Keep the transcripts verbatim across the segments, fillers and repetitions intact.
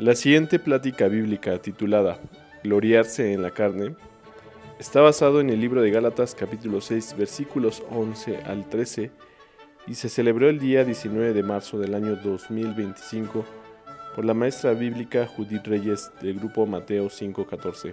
La siguiente plática bíblica, titulada Gloriarse en la carne, está basado en el libro de Gálatas capítulo seis, versículos once al trece, y se celebró el día diecinueve de marzo del año dos mil veinticinco por la maestra bíblica Judith Reyes del grupo Mateo cinco catorce.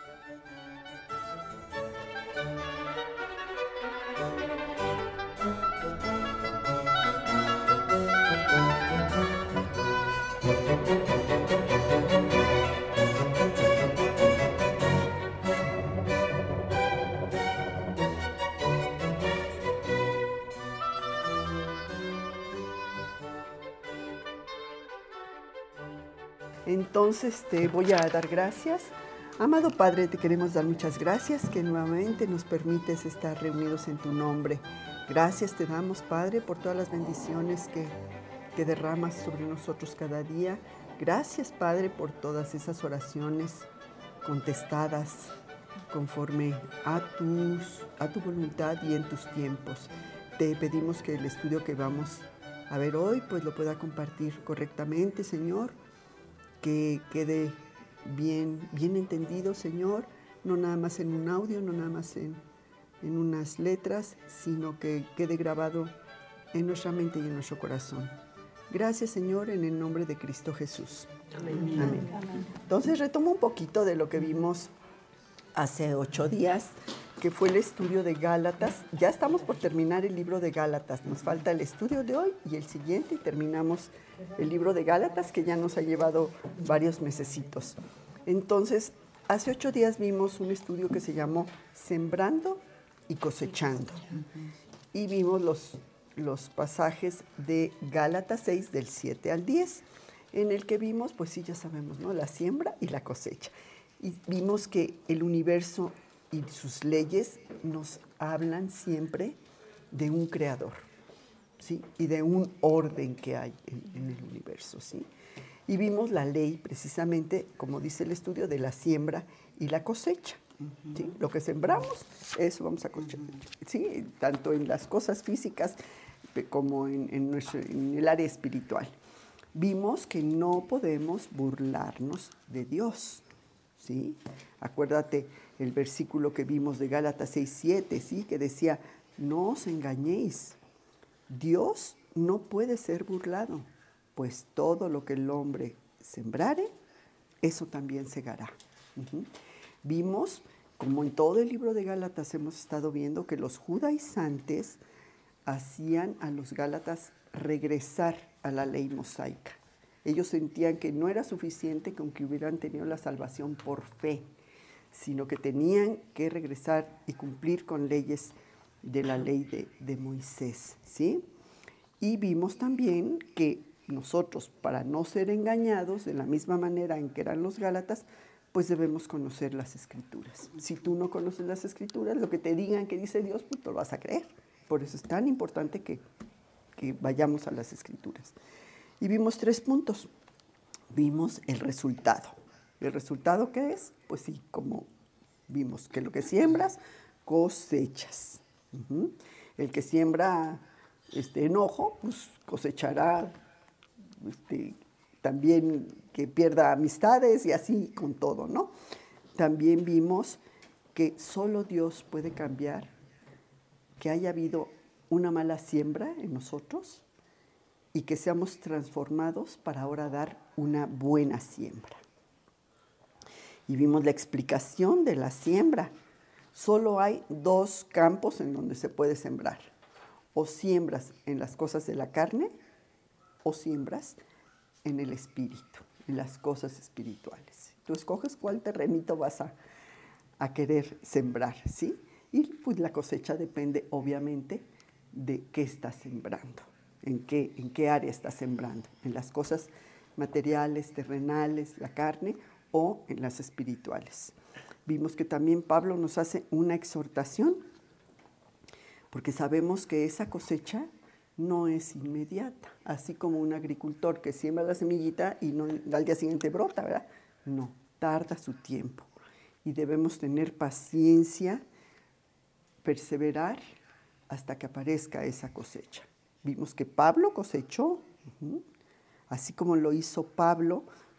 Entonces te voy a dar gracias. Amado Padre, te queremos dar muchas gracias que nuevamente nos permites estar reunidos en tu nombre. Gracias te damos, Padre, por todas las bendiciones que, que derramas sobre nosotros cada día. Gracias, Padre, por todas esas oraciones contestadas conforme a, tus, a tu voluntad y en tus tiempos. Te pedimos que el estudio que vamos a ver hoy pues lo pueda compartir correctamente, Señor. Que quede bien, bien entendido, Señor, no nada más en un audio, no nada más en, en unas letras, sino que quede grabado en nuestra mente y en nuestro corazón. Gracias, Señor, en el nombre de Cristo Jesús. Amén. Amén. Amén. Entonces retomo un poquito de lo que vimos hace ocho días, que fue el estudio de Gálatas. Ya estamos por terminar el libro de Gálatas. Nos falta el estudio de hoy y el siguiente y terminamos el libro de Gálatas, que ya nos ha llevado varios mesecitos. Entonces, hace ocho días vimos un estudio que se llamó Sembrando y Cosechando. Y vimos los, los pasajes de Gálatas seis, del siete al diez, en el que vimos, pues sí, ya sabemos, ¿no? La siembra y la cosecha. Y vimos que el universo y sus leyes nos hablan siempre de un creador, ¿sí? Y de un orden que hay en, en el universo, ¿sí? Y vimos la ley precisamente, como dice el estudio, de la siembra y la cosecha, ¿sí? Lo que sembramos, eso vamos a cosechar, ¿sí? Tanto en las cosas físicas como en, en, nuestro, en el área espiritual. Vimos que no podemos burlarnos de Dios, ¿sí? Acuérdate el versículo que vimos de Gálatas seis, siete, ¿sí? Que decía, no os engañéis, Dios no puede ser burlado, pues todo lo que el hombre sembrare, eso también segará. Uh-huh. Vimos, como en todo el libro de Gálatas hemos estado viendo, que los judaizantes hacían a los gálatas regresar a la ley mosaica. Ellos sentían que no era suficiente con que hubieran tenido la salvación por fe, sino que tenían que regresar y cumplir con leyes de la ley de, de Moisés, ¿sí? Y vimos también que nosotros, para no ser engañados de la misma manera en que eran los gálatas, pues debemos conocer las Escrituras. Si tú no conoces las Escrituras, lo que te digan que dice Dios, pues lo vas a creer. Por eso es tan importante que, que vayamos a las Escrituras. Y vimos tres puntos. Vimos el resultado. ¿El resultado qué es? Pues sí, como vimos, que lo que siembras, cosechas. Uh-huh. El que siembra este, enojo, pues cosechará este, también que pierda amistades y así con todo, ¿no? También vimos que solo Dios puede cambiar que haya habido una mala siembra en nosotros y que seamos transformados para ahora dar una buena siembra. Y vimos la explicación de la siembra. Solo hay dos campos en donde se puede sembrar. O siembras en las cosas de la carne o siembras en el espíritu, en las cosas espirituales. Tú escoges cuál terrenito vas a, a querer sembrar, ¿sí? Y pues la cosecha depende obviamente de qué estás sembrando, en qué, en qué área estás sembrando, en las cosas materiales, terrenales, la carne, o en las espirituales. Vimos que también Pablo nos hace una exhortación, porque sabemos que esa cosecha no es inmediata, así como un agricultor que siembra la semillita y no, al día siguiente brota, ¿verdad? No, tarda su tiempo y debemos tener paciencia, perseverar hasta que aparezca esa cosecha. Vimos que Pablo cosechó, uh-huh, así como lo hizo Pablo,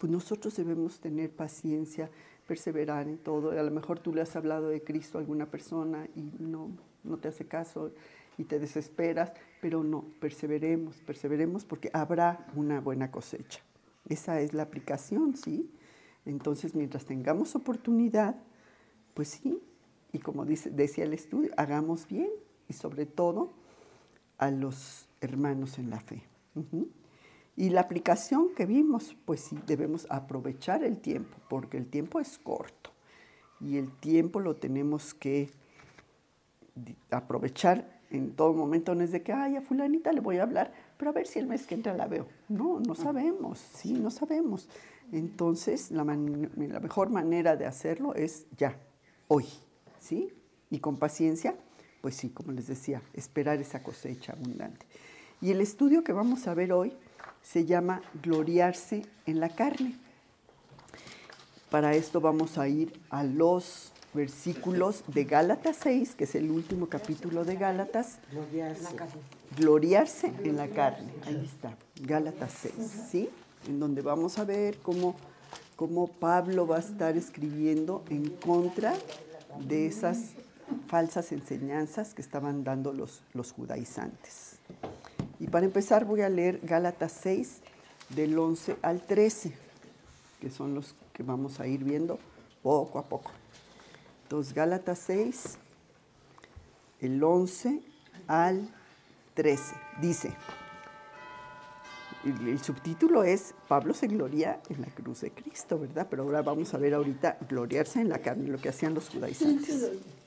pues nosotros debemos tener paciencia, perseverar en todo. A lo mejor tú le has hablado de Cristo a alguna persona y no, no te hace caso y te desesperas, pero no, perseveremos, perseveremos porque habrá una buena cosecha. Esa es la aplicación, ¿sí? Entonces, mientras tengamos oportunidad, pues sí, y como dice, decía el estudio, hagamos bien y sobre todo a los hermanos en la fe. Uh-huh. Y la aplicación que vimos, pues sí, debemos aprovechar el tiempo, porque el tiempo es corto y el tiempo lo tenemos que aprovechar en todo momento. No es de que, ay, a fulanita le voy a hablar, pero a ver si el mes que entra la veo. No, no sabemos, sí, no sabemos. Entonces, la, man- la mejor manera de hacerlo es ya, hoy, ¿sí? Y con paciencia, pues sí, como les decía, esperar esa cosecha abundante. Y el estudio que vamos a ver hoy se llama gloriarse en la carne. Para esto vamos a ir a los versículos de Gálatas seis, que es el último capítulo de Gálatas. Gloriarse. Gloriarse en la carne. Ahí está, Gálatas seis, ¿sí? En donde vamos a ver cómo, cómo Pablo va a estar escribiendo en contra de esas falsas enseñanzas que estaban dando los, los judaizantes. Y para empezar voy a leer Gálatas seis, del once al trece, que son los que vamos a ir viendo poco a poco. Entonces, Gálatas seis, el once al trece, dice, el, el subtítulo es Pablo se gloria en la cruz de Cristo, ¿verdad? Pero ahora vamos a ver ahorita gloriarse en la carne, lo que hacían los judaizantes.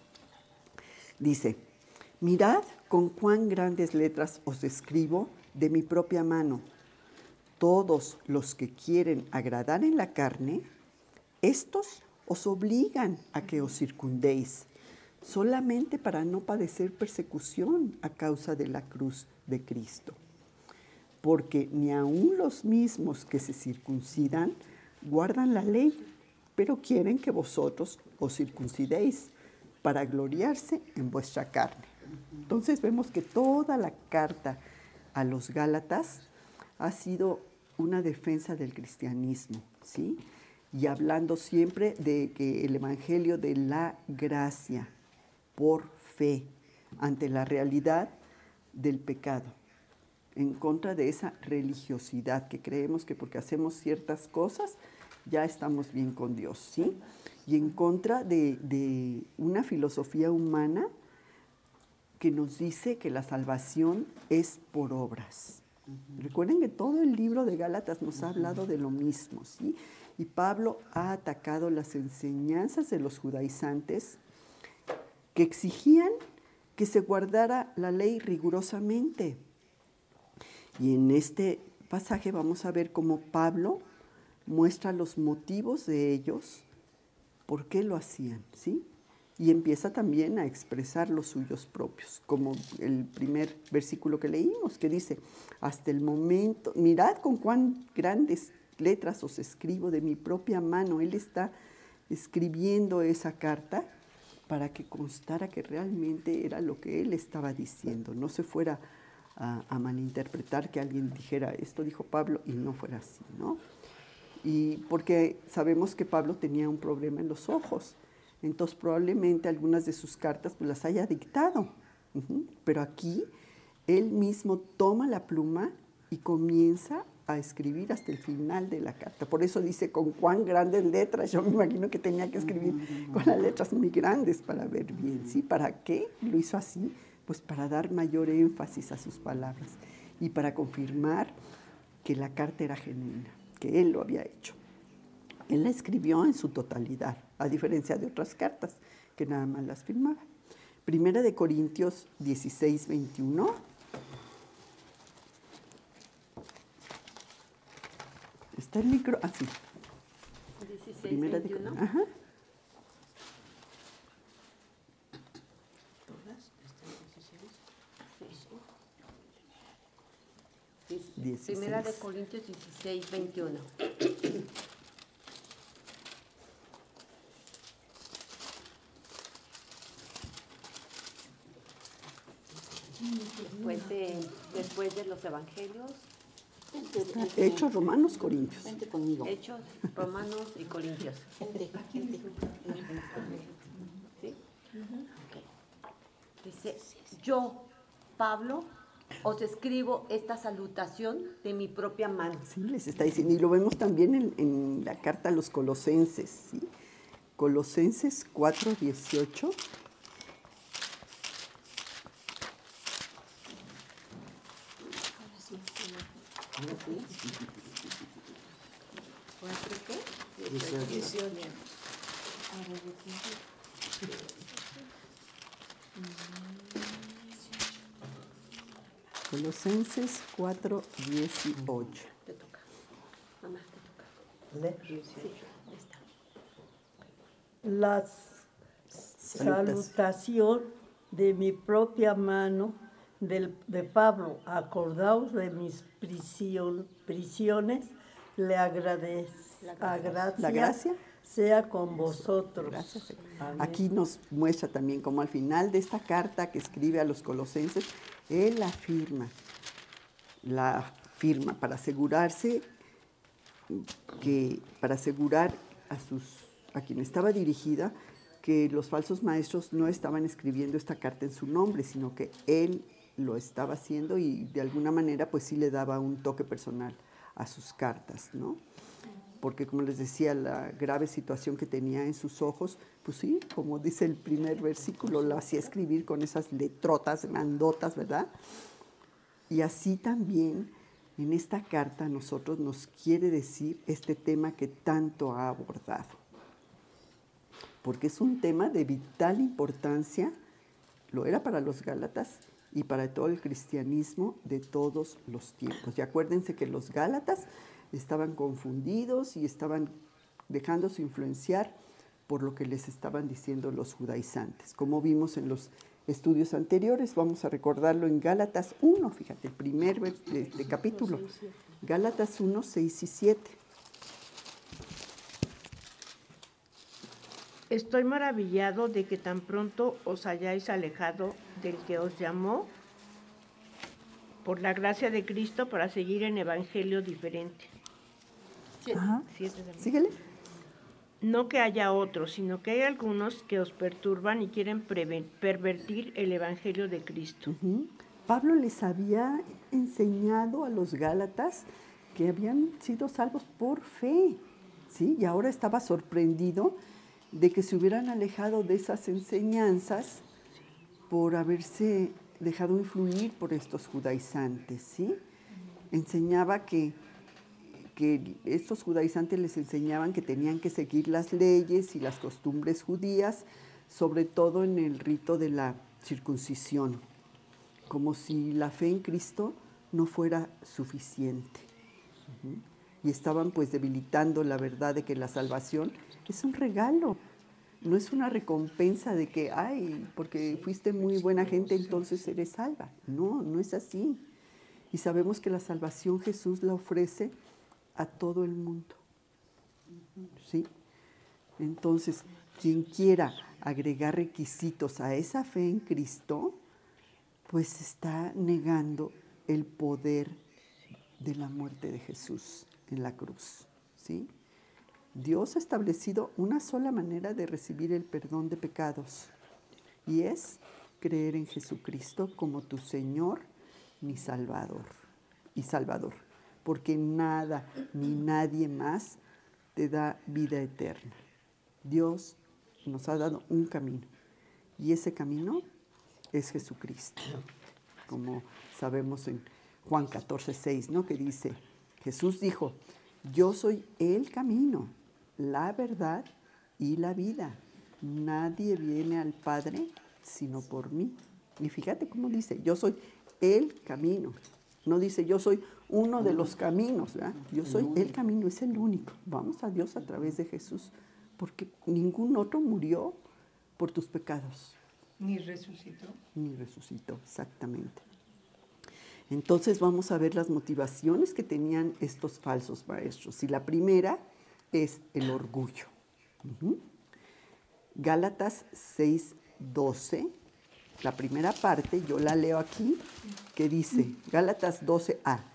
Dice, mirad con cuán grandes letras os escribo de mi propia mano. Todos los que quieren agradar en la carne, estos os obligan a que os circundéis, solamente para no padecer persecución a causa de la cruz de Cristo. Porque ni aun los mismos que se circuncidan guardan la ley, pero quieren que vosotros os circuncidéis para gloriarse en vuestra carne. Entonces vemos que toda la carta a los Gálatas ha sido una defensa del cristianismo, ¿sí? Y hablando siempre de que el evangelio de la gracia por fe ante la realidad del pecado, en contra de esa religiosidad que creemos que porque hacemos ciertas cosas ya estamos bien con Dios, ¿sí? Y en contra de, de una filosofía humana que nos dice que la salvación es por obras. Uh-huh. Recuerden que todo el libro de Gálatas nos ha hablado de lo mismo, ¿sí? Y Pablo ha atacado las enseñanzas de los judaizantes que exigían que se guardara la ley rigurosamente. Y en este pasaje vamos a ver cómo Pablo muestra los motivos de ellos, por qué lo hacían, ¿sí? Y empieza también a expresar los suyos propios, como el primer versículo que leímos, que dice, hasta el momento, mirad con cuán grandes letras os escribo de mi propia mano. Él está escribiendo esa carta para que constara que realmente era lo que él estaba diciendo, no se fuera a, a malinterpretar que alguien dijera, esto dijo Pablo, y no fuera así, ¿no? Y porque sabemos que Pablo tenía un problema en los ojos, entonces probablemente algunas de sus cartas pues, las haya dictado. Uh-huh. Pero aquí él mismo toma la pluma y comienza a escribir hasta el final de la carta. Por eso dice con cuán grandes letras. Yo me imagino que tenía que escribir uh-huh. con las letras muy grandes para ver bien. ¿Sí? ¿Para qué lo hizo así? Pues para dar mayor énfasis a sus palabras y para confirmar que la carta era genuina, que él lo había hecho. Él la escribió en su totalidad, a diferencia de otras cartas que nada más las firmaba. Primera de Corintios dieciséis, veintiuno. Está el micro, así. Ah, dieciséis, Primera veintiuno. de Ajá. ¿Todas están dieciséis? Sí. dieciséis. Primera de Corintios dieciséis, veintiuno. Después de, después de los evangelios, Está Hechos, Romanos, Corintios. Vente conmigo. Hechos, Romanos y Corintios. Vente, vente. ¿Sí? Ok. Dice, yo, Pablo, os escribo esta salutación de mi propia mano. Sí, les está diciendo. Y lo vemos también en, en la carta a los Colosenses, ¿sí? Colosenses cuatro dieciocho. ¿Cuatro qué? Dieciocho. Colosenses cuatro dieciocho. Te toca. Mamá, te toca. Lee. Sí, ahí está. La salutación de mi propia mano del, de Pablo. Acordaos de mis prisión, prisiones, le agradezco. La gracia sea con vosotros. Gracias. Amén. Aquí nos muestra también como al final de esta carta que escribe a los Colosenses, él afirma, la firma para asegurarse que, para asegurar a sus, a quien estaba dirigida, que los falsos maestros no estaban escribiendo esta carta en su nombre, sino que él lo estaba haciendo y de alguna manera pues sí le daba un toque personal a sus cartas, ¿no? Porque como les decía, la grave situación que tenía en sus ojos, pues sí, como dice el primer versículo, lo hacía escribir con esas letrotas grandotas, ¿verdad? Y así también en esta carta a nosotros nos quiere decir este tema que tanto ha abordado. Porque es un tema de vital importancia, lo era para los Gálatas y para todo el cristianismo de todos los tiempos. Y acuérdense que los Gálatas estaban confundidos y estaban dejándose influenciar por lo que les estaban diciendo los judaizantes. Como vimos en los estudios anteriores, vamos a recordarlo en Gálatas uno, fíjate, el primer de, de capítulo. Gálatas uno, seis y siete. Estoy maravillado de que tan pronto os hayáis alejado del que os llamó por la gracia de Cristo para seguir en evangelio diferente. Ajá. Siete también. Síguele. No que haya otros, sino que hay algunos que os perturban y quieren preven- pervertir el evangelio de Cristo. Uh-huh. Pablo les había enseñado a los Gálatas que habían sido salvos por fe, ¿sí? Y ahora estaba sorprendido de que se hubieran alejado de esas enseñanzas por haberse dejado influir por estos judaizantes, ¿sí? Enseñaba que, que estos judaizantes les enseñaban que tenían que seguir las leyes y las costumbres judías, sobre todo en el rito de la circuncisión, como si la fe en Cristo no fuera suficiente. Uh-huh. Y estaban pues debilitando la verdad de que la salvación es un regalo, no es una recompensa de que, ay, porque fuiste muy buena gente, entonces eres salva. No, no es así. Y sabemos que la salvación Jesús la ofrece a todo el mundo. ¿Sí? Entonces, quien quiera agregar requisitos a esa fe en Cristo, pues está negando el poder de la muerte de Jesús en la cruz. ¿Sí? Dios ha establecido una sola manera de recibir el perdón de pecados y es creer en Jesucristo como tu Señor ni Salvador y Salvador, porque nada ni nadie más te da vida eterna. Dios nos ha dado un camino y ese camino es Jesucristo, como sabemos en Juan catorce, seis, ¿no? Que dice, Jesús dijo, yo soy el camino, la verdad y la vida. Nadie viene al Padre sino por mí. Y fíjate cómo dice, yo soy el camino. No dice, yo soy uno de los caminos, ¿verdad? Yo soy el camino, es el único. Vamos a Dios a través de Jesús, porque ningún otro murió por tus pecados. Ni resucitó. Ni resucitó, exactamente. Entonces vamos a ver las motivaciones que tenían estos falsos maestros. Y la primera es el orgullo. Uh-huh. Gálatas seis, doce, la primera parte, yo la leo aquí, que dice, Gálatas doce a,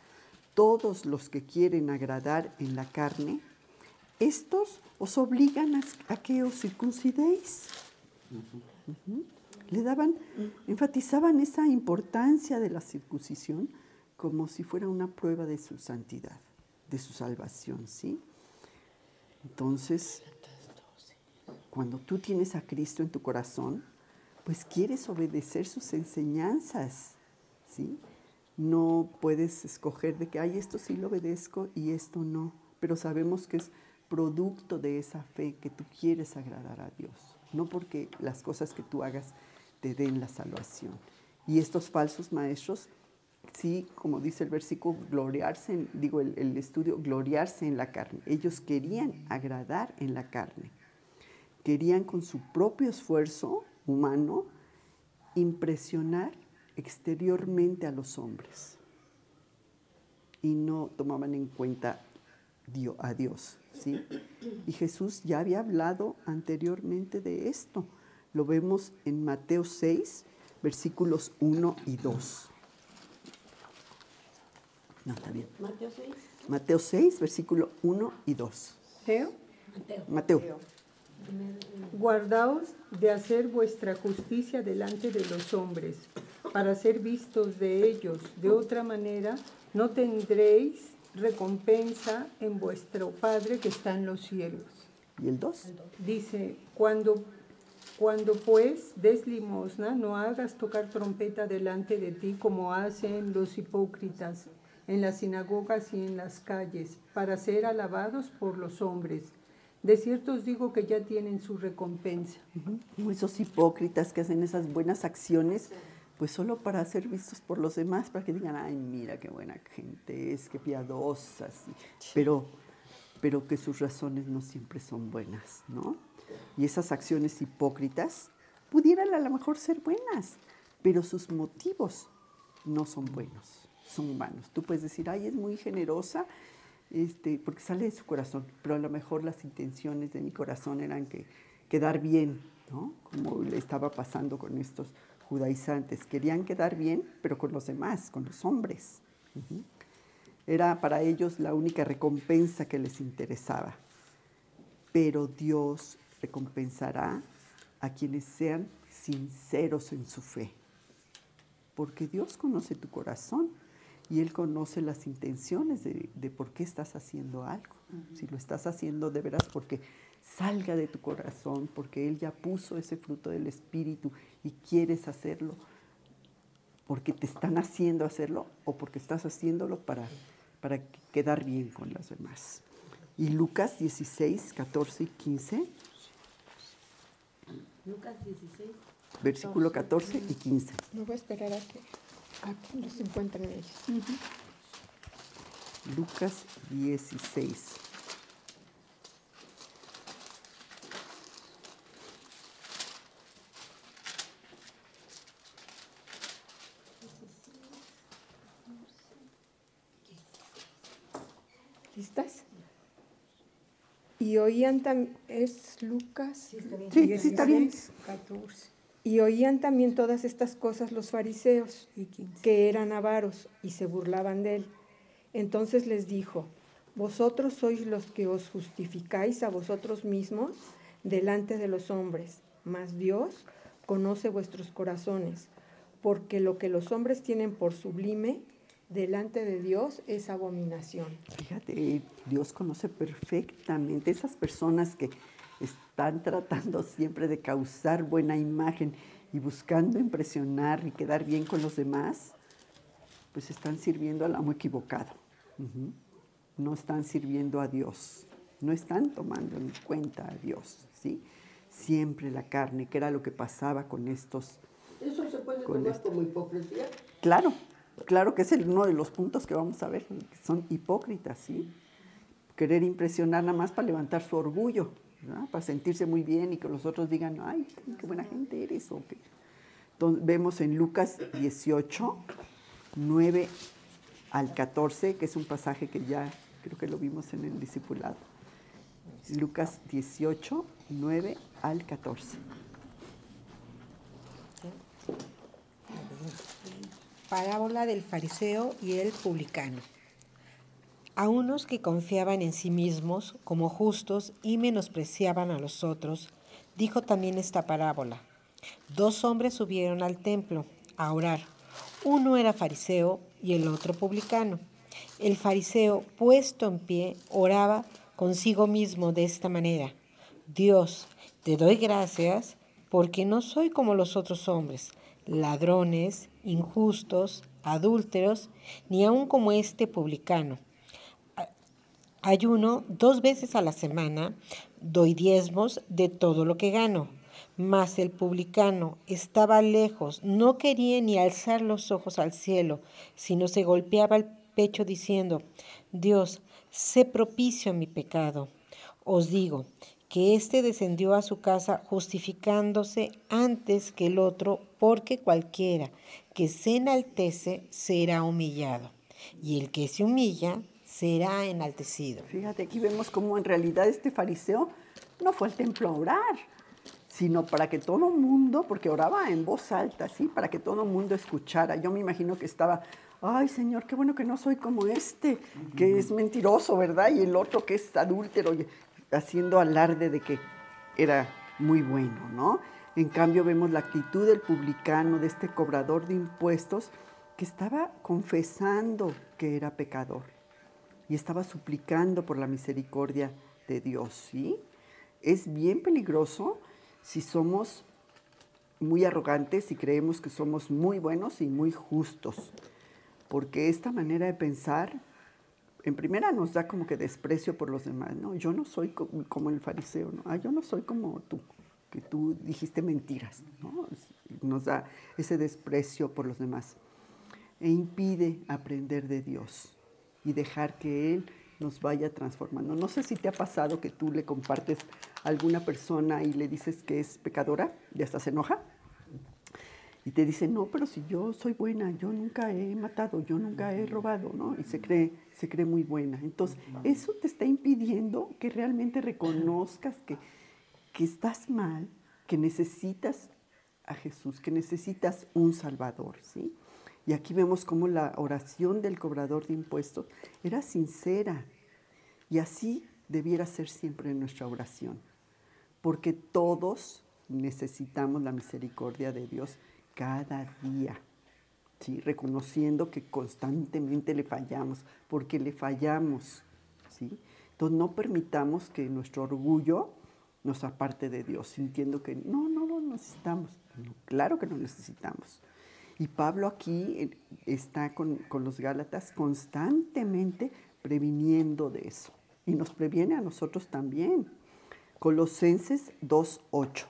todos los que quieren agradar en la carne, estos os obligan a, a que os circuncidéis. Uh-huh. Uh-huh. Le daban, enfatizaban esa importancia de la circuncisión como si fuera una prueba de su santidad, de su salvación, ¿sí? Entonces, cuando tú tienes a Cristo en tu corazón, pues quieres obedecer sus enseñanzas, ¿sí? No puedes escoger de que, ay, esto sí lo obedezco y esto no, pero sabemos que es producto de esa fe que tú quieres agradar a Dios, no porque las cosas que tú hagas te den la salvación. Y estos falsos maestros, sí, como dice el versículo, gloriarse, en, digo el, el estudio, gloriarse en la carne. Ellos querían agradar en la carne. Querían con su propio esfuerzo humano impresionar exteriormente a los hombres. Y no tomaban en cuenta a Dios, ¿sí? Y Jesús ya había hablado anteriormente de esto. Lo vemos en Mateo seis, versículos uno y dos. No, está bien. Mateo seis. Mateo seis, versículo uno y dos. ¿Teo? Mateo. Mateo. Guardaos de hacer vuestra justicia delante de los hombres, para ser vistos de ellos. De otra manera, no tendréis recompensa en vuestro Padre que está en los cielos. ¿Y el dos? Dice, cuando, cuando pues des limosna, no hagas tocar trompeta delante de ti como hacen los hipócritas en las sinagogas y en las calles, para ser alabados por los hombres. De cierto os digo que ya tienen su recompensa. Uh-huh. Esos hipócritas que hacen esas buenas acciones, pues solo para ser vistos por los demás, para que digan, ay, mira qué buena gente es, qué piadosa, sí. pero, pero que sus razones no siempre son buenas, ¿no? Y esas acciones hipócritas pudieran a lo mejor ser buenas, pero sus motivos no son buenos, son humanos. Tú puedes decir, ay, es muy generosa, Este, porque sale de su corazón, pero a lo mejor las intenciones de mi corazón eran que quedar bien, ¿no? Como le estaba pasando con estos judaizantes. Querían quedar bien, pero con los demás, con los hombres. Uh-huh. Era para ellos la única recompensa que les interesaba. Pero Dios recompensará a quienes sean sinceros en su fe. Porque Dios conoce tu corazón. Y Él conoce las intenciones de, de por qué estás haciendo algo. Uh-huh. Si lo estás haciendo de veras porque salga de tu corazón, porque Él ya puso ese fruto del Espíritu y quieres hacerlo, porque te están haciendo hacerlo o porque estás haciéndolo para, para quedar bien con los demás. Y Lucas dieciséis, catorce y quince. Lucas dieciséis. Versículo catorce y quince. Me voy a esperar a que aquí los encuentren ellos. Uh-huh. Lucas dieciséis. ¿Listas? Y oían también, es Lucas Sí, sí, sí, está bien. catorce. Y oían también todas estas cosas los fariseos, Y quince. que eran avaros, y se burlaban de él. Entonces les dijo, vosotros sois los que os justificáis a vosotros mismos delante de los hombres, mas Dios conoce vuestros corazones, porque lo que los hombres tienen por sublime, delante de Dios es abominación. Fíjate, Dios conoce perfectamente esas personas que están tratando siempre de causar buena imagen y buscando impresionar y quedar bien con los demás, pues están sirviendo al amo equivocado. Uh-huh. No están sirviendo a Dios, no están tomando en cuenta a Dios, ¿sí? Siempre la carne, que era lo que pasaba con estos. ¿Eso se puede con tomar esto. como hipocresía? Claro, claro que es el, uno de los puntos que vamos a ver, que son hipócritas, ¿sí? Querer impresionar nada más para levantar su orgullo, ¿verdad? Para sentirse muy bien y que los otros digan, ay, qué buena gente eres. O que... Entonces, vemos en Lucas dieciocho, nueve al catorce, que es un pasaje que ya creo que lo vimos en el discipulado. Lucas dieciocho, nueve al catorce. Parábola del fariseo y el publicano. A unos que confiaban en sí mismos como justos y menospreciaban a los otros, dijo también esta parábola. Dos hombres subieron al templo a orar. Uno era fariseo y el otro publicano. El fariseo, puesto en pie, oraba consigo mismo de esta manera. Dios, te doy gracias porque no soy como los otros hombres, ladrones, injustos, adúlteros, ni aun como este publicano. Ayuno dos veces a la semana, doy diezmos de todo lo que gano. Mas el publicano estaba lejos, no quería ni alzar los ojos al cielo, sino se golpeaba el pecho diciendo, Dios, sé propicio a mi pecado. Os digo que éste descendió a su casa justificándose antes que el otro, porque cualquiera que se enaltece será humillado, y el que se humilla será enaltecido. Fíjate, aquí vemos cómo en realidad este fariseo no fue al templo a orar, sino para que todo mundo, porque oraba en voz alta, ¿sí? Para que todo mundo escuchara. Yo me imagino que estaba, ay, Señor, qué bueno que no soy como este, que es mentiroso, ¿verdad? Y el otro que es adúltero, haciendo alarde de que era muy bueno, ¿no? En cambio vemos la actitud del publicano, de este cobrador de impuestos, que estaba confesando que era pecador y estaba suplicando por la misericordia de Dios, ¿sí? Es bien peligroso si somos muy arrogantes y creemos que somos muy buenos y muy justos, porque esta manera de pensar, en primera nos da como que desprecio por los demás, ¿no? Yo no soy como, como el fariseo, ¿no? Ah, yo no soy como tú, que tú dijiste mentiras, ¿no? Nos da ese desprecio por los demás e impide aprender de Dios y dejar que Él nos vaya transformando. No sé si te ha pasado que tú le compartes a alguna persona y le dices que es pecadora y hasta se enoja. Y te dice, no, pero si yo soy buena, yo nunca he matado, yo nunca he robado, ¿no? Y se cree, se cree muy buena. Entonces, eso te está impidiendo que realmente reconozcas que, que estás mal, que necesitas a Jesús, que necesitas un Salvador, ¿sí? Y aquí vemos cómo la oración del cobrador de impuestos era sincera. Y así debiera ser siempre nuestra oración. Porque todos necesitamos la misericordia de Dios cada día. ¿Sí? Reconociendo que constantemente le fallamos, porque le fallamos. ¿Sí? Entonces no permitamos que nuestro orgullo nos aparte de Dios, sintiendo que no, no lo necesitamos. No, claro que lo necesitamos. Y Pablo aquí está con, con los Gálatas constantemente previniendo de eso. Y nos previene a nosotros también. Colosenses dos ocho.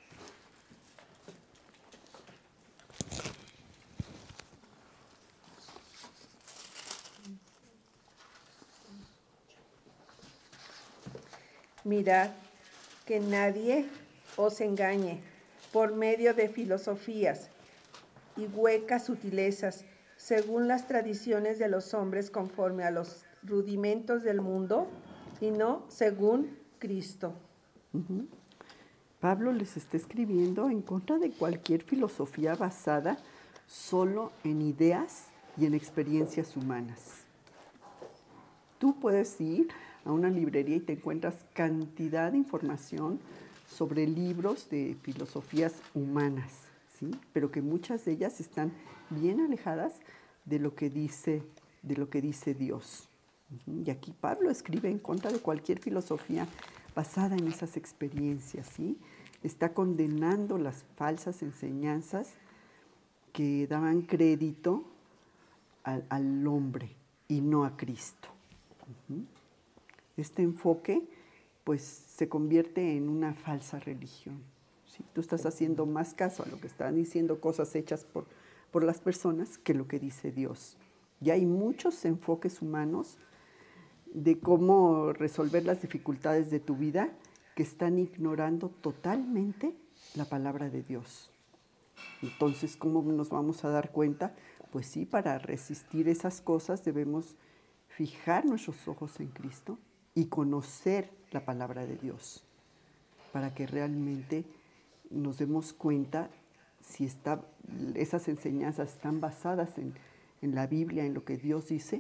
Mirad que nadie os engañe por medio de filosofías y huecas sutilezas, según las tradiciones de los hombres conforme a los rudimentos del mundo, y no según Cristo. Uh-huh. Pablo les está escribiendo en contra de cualquier filosofía basada solo en ideas y en experiencias humanas. Tú puedes ir a una librería y te encuentras cantidad de información sobre libros de filosofías humanas, ¿sí? Pero que muchas de ellas están bien alejadas de lo que dice, de lo que dice Dios. Uh-huh. Y aquí Pablo escribe en contra de cualquier filosofía basada en esas experiencias, ¿sí? Está condenando las falsas enseñanzas que daban crédito al, al hombre y no a Cristo. Uh-huh. Este enfoque, pues, se convierte en una falsa religión, ¿sí? Tú estás haciendo más caso a lo que están diciendo cosas hechas por, por las personas que lo que dice Dios. Y hay muchos enfoques humanos de cómo resolver las dificultades de tu vida que están ignorando totalmente la palabra de Dios. Entonces, ¿cómo nos vamos a dar cuenta? Pues sí, para resistir esas cosas debemos fijar nuestros ojos en Cristo y conocer la palabra de Dios, para que realmente nos demos cuenta si está, esas enseñanzas están basadas en, en la Biblia, en lo que Dios dice,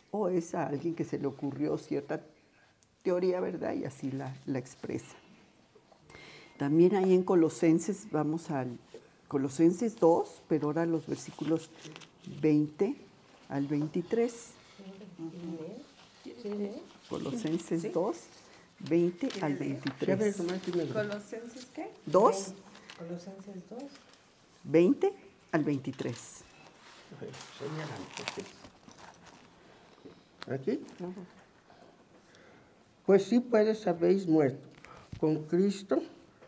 o es a alguien que se le ocurrió cierta teoría, ¿verdad? Y así la, la expresa. También ahí en Colosenses, vamos al Colosenses dos, pero ahora los versículos veinte al veintitrés. Colosenses dos, veinte al veintitrés. ¿Colosenses qué? dos, Colosenses dos. veinte al veintitrés. ¿Aquí? Pues sí, pues habéis muerto con Cristo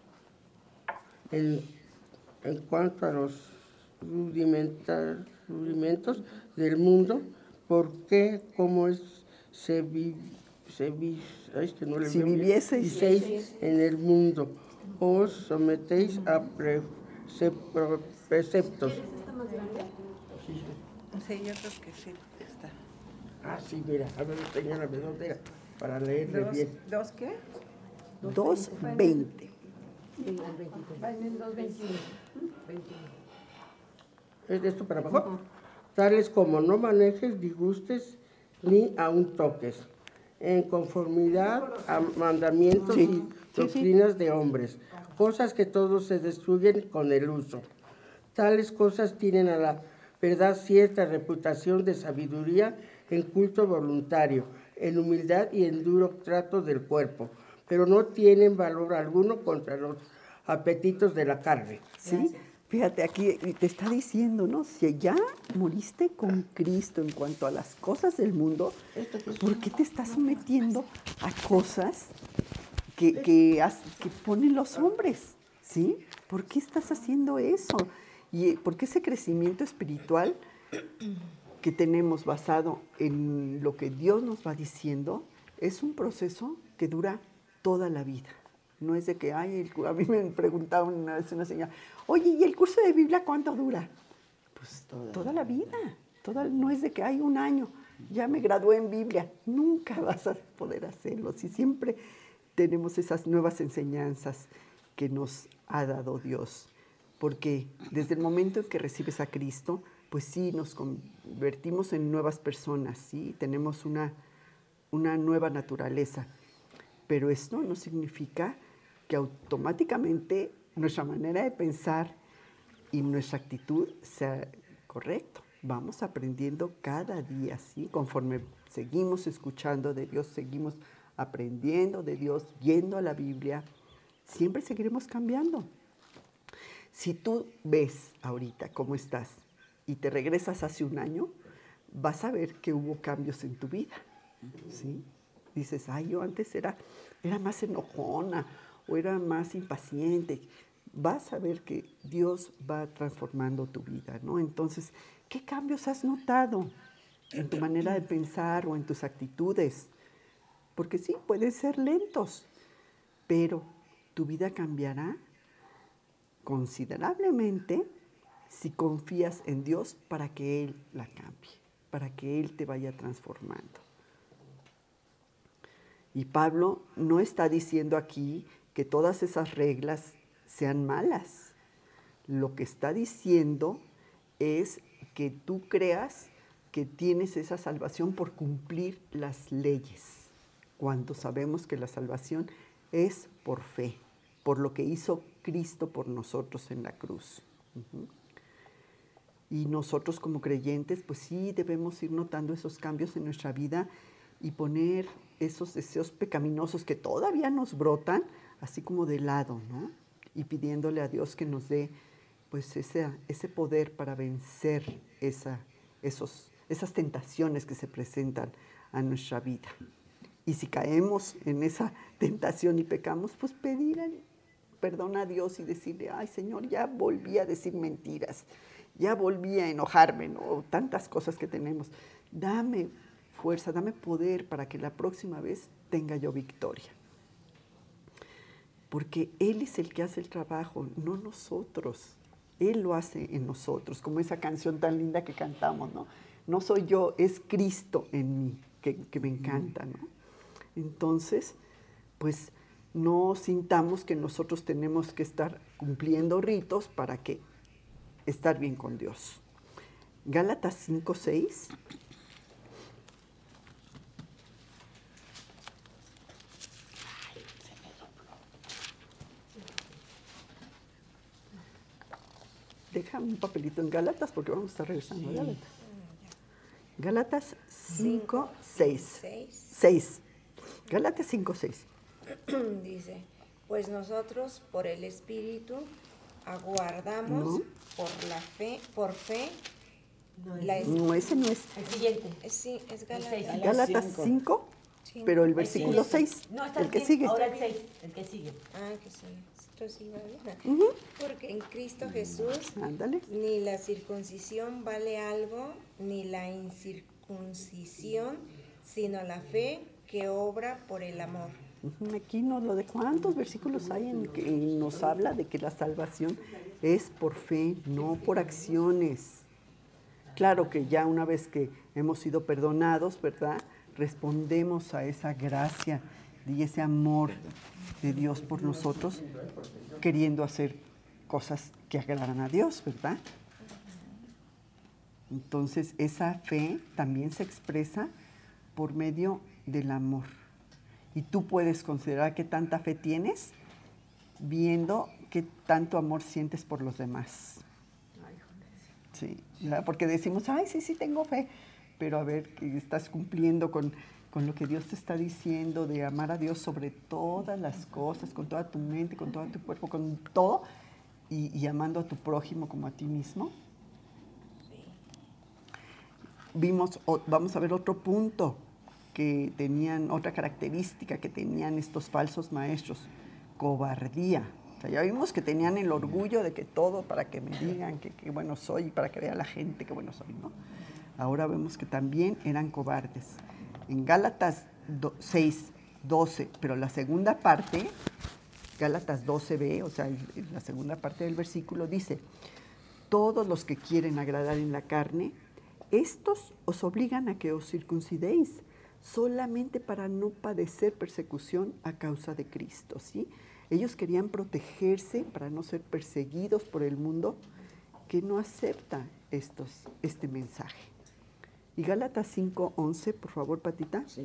en, en cuanto a los rudimentar- rudimentos del mundo, porque como es, se, vi, se vi, ay, es que no le Si veo bien, vivieseis. vivieseis en el mundo, os sometéis a prece- preceptos. Sí, yo creo que sí está. Ah, sí, mira, a ver, señálame dónde era, para leerle ¿Dos, bien. ¿Dos qué? dos, veinte. ¿Es de esto para abajo? Tales como no manejes, disgustes, ni aun toques, en conformidad a mandamientos y doctrinas de hombres, cosas que todos se destruyen con el uso. Tales cosas tienen a la verdad cierta reputación de sabiduría en culto voluntario, en humildad y en duro trato del cuerpo, pero no tienen valor alguno contra los apetitos de la carne. ¿Sí? Fíjate, aquí te está diciendo, ¿no? Si ya moriste con Cristo en cuanto a las cosas del mundo, ¿por qué te estás sometiendo a cosas que, que, has- que ponen los hombres? ¿Sí? ¿Por qué estás haciendo eso? Y porque ese crecimiento espiritual que tenemos basado en lo que Dios nos va diciendo es un proceso que dura toda la vida. No es de que, ay, el cu- a mí me preguntaba una vez una señora, oye, ¿y el curso de Biblia cuánto dura? Pues toda, toda la vida. Toda, no es de que hay un año, ya me gradué en Biblia. Nunca vas a poder hacerlo. Si siempre tenemos esas nuevas enseñanzas que nos ha dado Dios. Porque desde el momento en que recibes a Cristo, pues sí, nos convertimos en nuevas personas, sí, tenemos una, una nueva naturaleza. Pero esto no significa que automáticamente nuestra manera de pensar y nuestra actitud sea correcto. Vamos aprendiendo cada día, ¿sí? Conforme seguimos escuchando de Dios, seguimos aprendiendo de Dios, yendo a la Biblia, siempre seguiremos cambiando. Si tú ves ahorita cómo estás y te regresas hace un año, vas a ver que hubo cambios en tu vida, ¿sí? Dices, ay, yo antes era, era más enojona o era más impaciente. Vas a ver que Dios va transformando tu vida, ¿no? Entonces, ¿qué cambios has notado en tu manera de pensar o en tus actitudes? Porque sí, pueden ser lentos, pero tu vida cambiará considerablemente si confías en Dios para que Él la cambie, para que Él te vaya transformando. Y Pablo no está diciendo aquí que todas esas reglas sean malas. Lo que está diciendo es que tú creas que tienes esa salvación por cumplir las leyes, cuando sabemos que la salvación es por fe, por lo que hizo Cristo por nosotros en la cruz. Uh-huh. Y nosotros como creyentes, pues sí debemos ir notando esos cambios en nuestra vida y poner esos deseos pecaminosos que todavía nos brotan, así como de lado, ¿no? Y pidiéndole a Dios que nos dé pues ese, ese poder para vencer esa, esos, esas tentaciones que se presentan a nuestra vida. Y si caemos en esa tentación y pecamos, pues pedir perdón a Dios y decirle, ay Señor, ya volví a decir mentiras, ya volví a enojarme, ¿no? Tantas cosas que tenemos. Dame fuerza, dame poder para que la próxima vez tenga yo victoria. Porque Él es el que hace el trabajo, no nosotros. Él lo hace en nosotros, como esa canción tan linda que cantamos, ¿no? No soy yo, es Cristo en mí, que, que me encanta, ¿no? Entonces, pues no sintamos que nosotros tenemos que estar cumpliendo ritos para que estar bien con Dios. Gálatas cinco seis. deja un papelito en Gálatas porque vamos a estar regresando a Gálatas. Gálatas cinco, seis. seis. Gálatas cinco, seis. Dice, pues nosotros por el Espíritu aguardamos No. por la fe, por fe, No, la es- No, ese no es. El siguiente. es- sí, es seis. Gálatas. Gálatas cinco, Sí. pero el El versículo siguiente. seis, No, está el que bien. sigue. Ahora el seis, el que sigue. Ah, que sí, esto sí va bien. Ujú. Porque en Cristo Jesús Ándale. ni la circuncisión vale algo, ni la incircuncisión, sino la fe que obra por el amor. Ujú, aquí nos lo de cuántos versículos hay en que nos habla de que la salvación es por fe, no por acciones. Claro que ya una vez que hemos sido perdonados, ¿verdad? Respondemos a esa gracia y ese amor de Dios por nosotros, queriendo hacer cosas que agradan a Dios, ¿verdad? Entonces, esa fe también se expresa por medio del amor. Y tú puedes considerar qué tanta fe tienes viendo qué tanto amor sientes por los demás. Sí, ¿verdad? Porque decimos, ay, sí, sí, tengo fe. Pero a ver, que estás cumpliendo con, con lo que Dios te está diciendo, de amar a Dios sobre todas las cosas, con toda tu mente, con todo tu cuerpo, con todo, y, y amando a tu prójimo como a ti mismo. Vimos, o- vamos a ver otro punto que tenían, otra característica que tenían estos falsos maestros, cobardía. O sea, ya vimos que tenían el orgullo de que todo para que me digan que qué bueno soy, para que vea la gente qué bueno soy, ¿no? Ahora vemos que también eran cobardes. En Gálatas seis, doce, pero la segunda parte, Gálatas doce b, o sea, la segunda parte del versículo dice, todos los que quieren agradar en la carne, estos os obligan a que os circuncidéis, solamente para no padecer persecución a causa de Cristo, ¿sí? Ellos querían protegerse para no ser perseguidos por el mundo que no acepta estos, este mensaje. Y Gálatas cinco, once, por favor, Patita. Sí.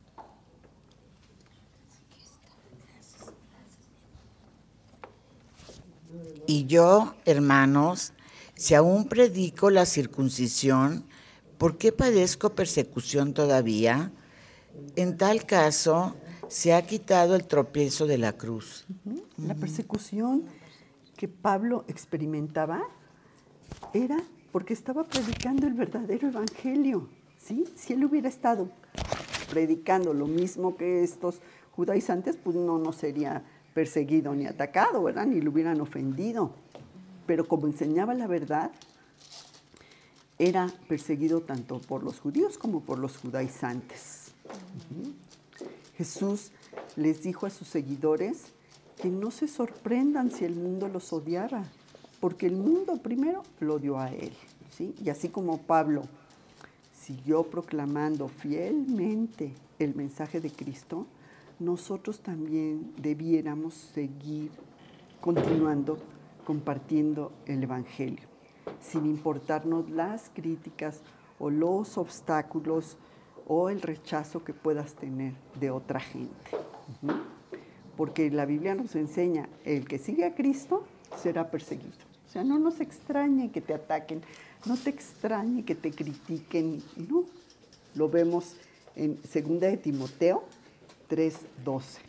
Y yo, hermanos, si aún predico la circuncisión, ¿por qué padezco persecución todavía? En tal caso, se ha quitado el tropiezo de la cruz. Uh-huh. La persecución que Pablo experimentaba era porque estaba predicando el verdadero evangelio, ¿sí? Si él hubiera estado predicando lo mismo que estos judaizantes, pues no, no sería perseguido ni atacado, ¿verdad? Ni lo hubieran ofendido. Pero como enseñaba la verdad, era perseguido tanto por los judíos como por los judaizantes. Uh-huh. Jesús les dijo a sus seguidores que no se sorprendan si el mundo los odiaba, porque el mundo primero lo odió a él, ¿sí? Y así como Pablo siguió proclamando fielmente el mensaje de Cristo, nosotros también debiéramos seguir continuando compartiendo el Evangelio, sin importarnos las críticas o los obstáculos o el rechazo que puedas tener de otra gente. Uh-huh. Porque la Biblia nos enseña, el que sigue a Cristo será perseguido. O sea, no nos extrañe que te ataquen, no te extrañe que te critiquen, no. Lo vemos en segunda de Timoteo tres, doce.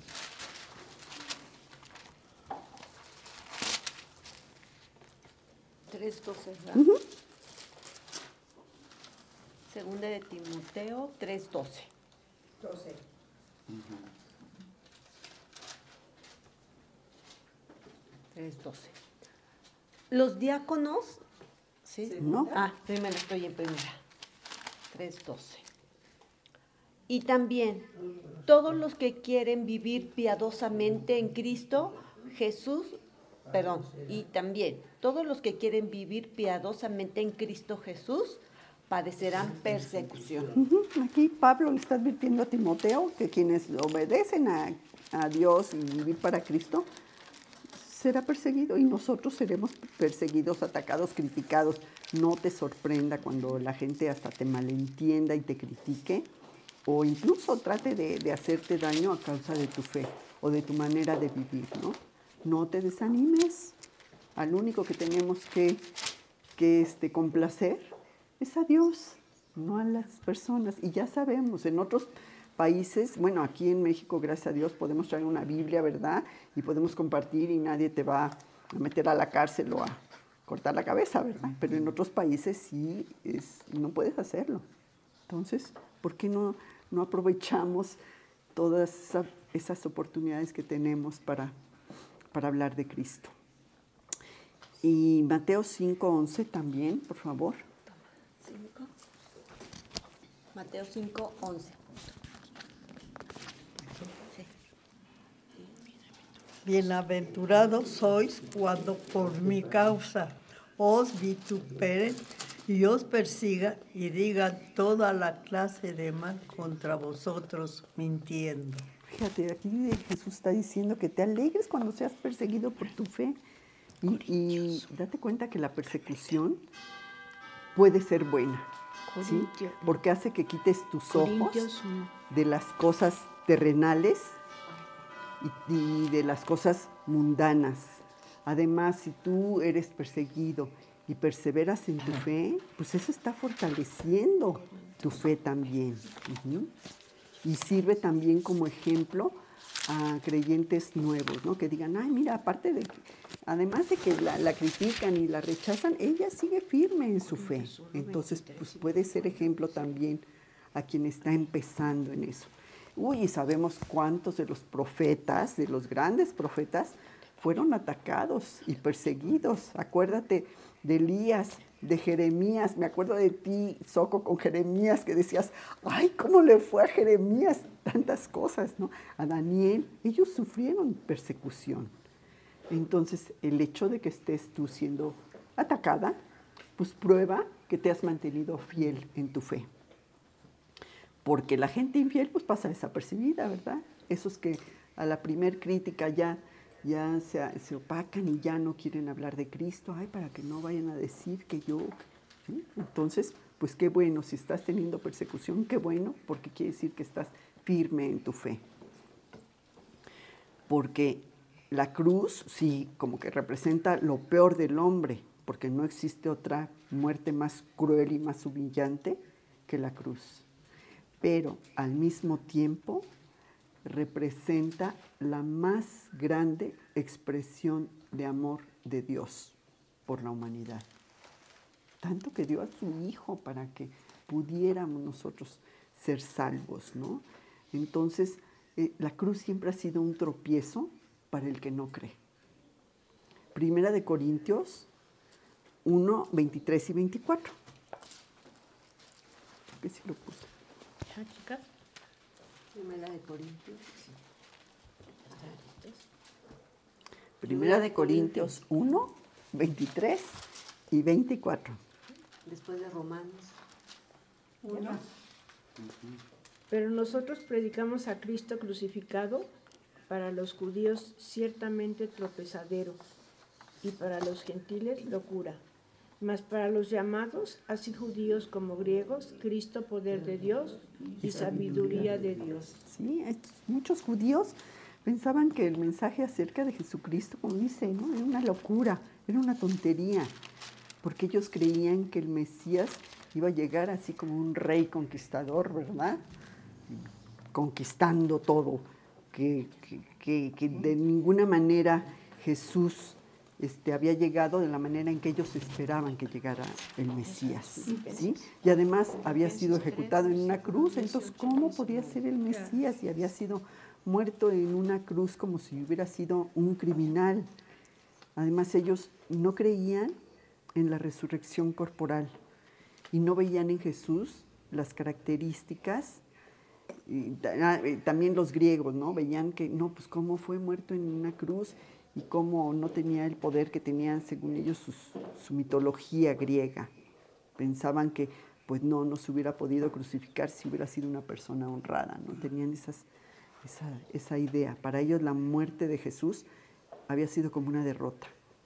tres, doce, ¿verdad? Uh-huh. Segunda de Timoteo tres, doce. doce. tres, doce. Los diáconos, ¿sí? No. Ah, primero estoy en primera. tres, doce. Y también, todos los que quieren vivir piadosamente en Cristo Jesús, perdón, y también, todos los que quieren vivir piadosamente en Cristo Jesús padecerán persecución. Uh-huh. Aquí Pablo le está advirtiendo a Timoteo que quienes obedecen a, a Dios y vivir para Cristo será perseguido y nosotros seremos perseguidos, atacados, criticados. No te sorprenda cuando la gente hasta te malentienda y te critique o incluso trate de, de hacerte daño a causa de tu fe o de tu manera de vivir, ¿no? No te desanimes, al único que tenemos que, que este, complacer es a Dios, no a las personas. Y ya sabemos, en otros países, bueno, aquí en México, gracias a Dios, podemos traer una Biblia, ¿verdad? Y podemos compartir y nadie te va a meter a la cárcel o a cortar la cabeza, ¿verdad? Pero en otros países sí, es, no puedes hacerlo. Entonces, ¿por qué no, no aprovechamos todas esa, esas oportunidades que tenemos para, para hablar de Cristo? Y Mateo cinco once también, por favor. cinco. Mateo cinco once. Bienaventurados sois cuando por mi causa os vituperen y os persigan y digan toda la clase de mal contra vosotros, mintiendo. Fíjate, aquí Jesús está diciendo que te alegres cuando seas perseguido por tu fe. Y, y date cuenta que la persecución puede ser buena, ¿sí? Porque hace que quites tus ojos de las cosas terrenales y, y de las cosas mundanas. Además, si tú eres perseguido y perseveras en tu fe, pues eso está fortaleciendo tu fe también. Uh-huh. Y sirve también como ejemplo a creyentes nuevos, ¿no? Que digan, ay, mira, aparte de que, además de que la, la critican y la rechazan, ella sigue firme en su fe. Entonces, pues puede ser ejemplo también a quien está empezando en eso. Uy, y sabemos cuántos de los profetas, de los grandes profetas, fueron atacados y perseguidos. Acuérdate de Elías, de Jeremías. Me acuerdo de ti, Soco, con Jeremías, que decías, ay, ¿cómo le fue a Jeremías? Tantas cosas, ¿no? A Daniel, ellos sufrieron persecución. Entonces, el hecho de que estés tú siendo atacada, pues prueba que te has mantenido fiel en tu fe. Porque la gente infiel, pues pasa desapercibida, ¿verdad? Esos que a la primer crítica ya... ya se, se opacan y ya no quieren hablar de Cristo, ay, para que no vayan a decir que yo, ¿sí? Entonces, pues qué bueno, si estás teniendo persecución, qué bueno, porque quiere decir que estás firme en tu fe. Porque la cruz, sí, como que representa lo peor del hombre, porque no existe otra muerte más cruel y más humillante que la cruz. Pero al mismo tiempo representa la más grande expresión de amor de Dios por la humanidad. Tanto que dio a su Hijo para que pudiéramos nosotros ser salvos, ¿no? Entonces, eh, la cruz siempre ha sido un tropiezo para el que no cree. Primera de Corintios uno, veintitrés y veinticuatro. ¿Qué si lo puse? ¿Ya, chicas? Primera de Corintios. Sí. Primera de Corintios uno, veintitrés y veinticuatro. Después de Romanos. Uno. Pero nosotros predicamos a Cristo crucificado, para los judíos ciertamente tropezadero, y para los gentiles locura. Mas para los llamados, así judíos como griegos, Cristo poder de Dios y sabiduría de Dios. Sí, estos, muchos judíos pensaban que el mensaje acerca de Jesucristo, como dice, ¿no? Era una locura, era una tontería, porque ellos creían que el Mesías iba a llegar así como un rey conquistador, ¿verdad? Conquistando todo, que, que, que, que de ninguna manera Jesús este, había llegado de la manera en que ellos esperaban que llegara el Mesías, ¿sí? Y además había sido ejecutado en una cruz, entonces ¿cómo podía ser el Mesías? Y había sido muerto en una cruz como si hubiera sido un criminal. Además, ellos no creían en la resurrección corporal y no veían en Jesús las características. Y también los griegos, ¿no? Veían que, no, pues cómo fue muerto en una cruz y cómo no tenía el poder que tenían, según ellos, sus, su mitología griega. Pensaban que, pues no, no se hubiera podido crucificar si hubiera sido una persona honrada, ¿no? Tenían esas... Esa, esa idea. Para ellos la muerte de Jesús había sido como una derrota.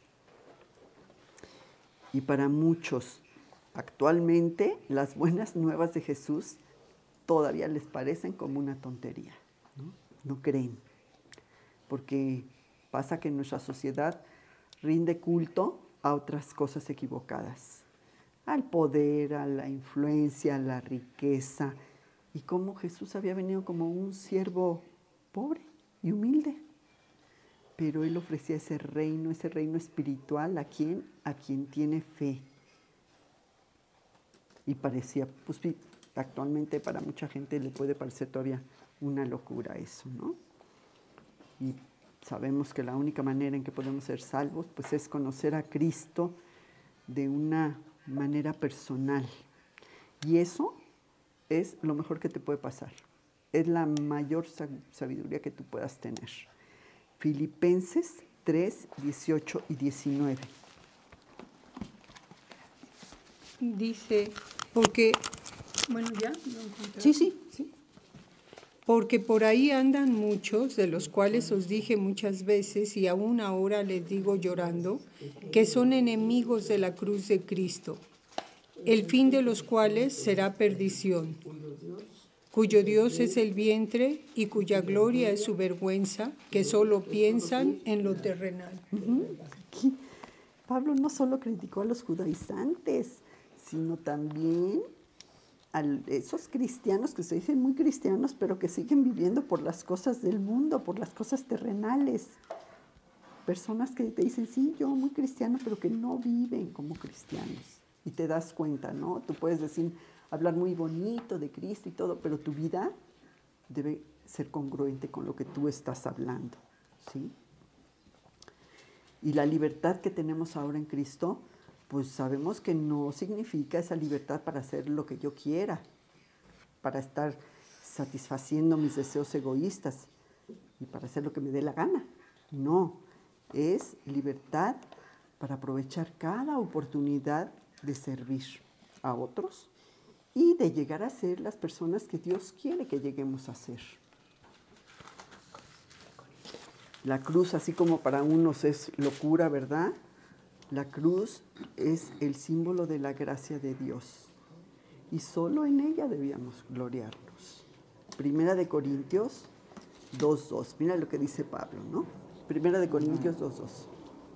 Y para muchos, actualmente, las buenas nuevas de Jesús todavía les parecen como una tontería, ¿no? No creen. Porque pasa que en nuestra sociedad rinde culto a otras cosas equivocadas, al poder, a la influencia, a la riqueza, y cómo Jesús había venido como un siervo pobre y humilde, pero Él ofrecía ese reino, ese reino espiritual, ¿a quién? A quien tiene fe. Y parecía, pues actualmente para mucha gente le puede parecer todavía una locura eso, ¿no? Y sabemos que la única manera en que podemos ser salvos, pues es conocer a Cristo de una manera personal. Y eso es lo mejor que te puede pasar. Es la mayor sabiduría que tú puedas tener. Filipenses tres, dieciocho y diecinueve. Dice, porque, bueno, ya lo encontré. Sí, sí, sí. Porque por ahí andan muchos, de los cuales os dije muchas veces, y aún ahora les digo llorando, que son enemigos de la cruz de Cristo, el fin de los cuales será perdición, cuyo Dios es el vientre y cuya gloria es su vergüenza, que solo piensan en lo terrenal. Uh-huh. Aquí Pablo no solo criticó a los judaizantes, sino también a esos cristianos que se dicen muy cristianos, pero que siguen viviendo por las cosas del mundo, por las cosas terrenales. Personas que te dicen, sí, yo muy cristiano, pero que no viven como cristianos. Y te das cuenta, ¿no? Tú puedes decir, hablar muy bonito de Cristo y todo, pero tu vida debe ser congruente con lo que tú estás hablando, ¿sí? Y la libertad que tenemos ahora en Cristo, pues sabemos que no significa esa libertad para hacer lo que yo quiera, para estar satisfaciendo mis deseos egoístas y para hacer lo que me dé la gana. No, es libertad para aprovechar cada oportunidad de servir a otros y de llegar a ser las personas que Dios quiere que lleguemos a ser. La cruz, así como para unos es locura, ¿verdad? La cruz es el símbolo de la gracia de Dios y solo en ella debíamos gloriarnos. Primera de Corintios dos dos. Mira lo que dice Pablo, ¿no? Primera de Corintios dos dos.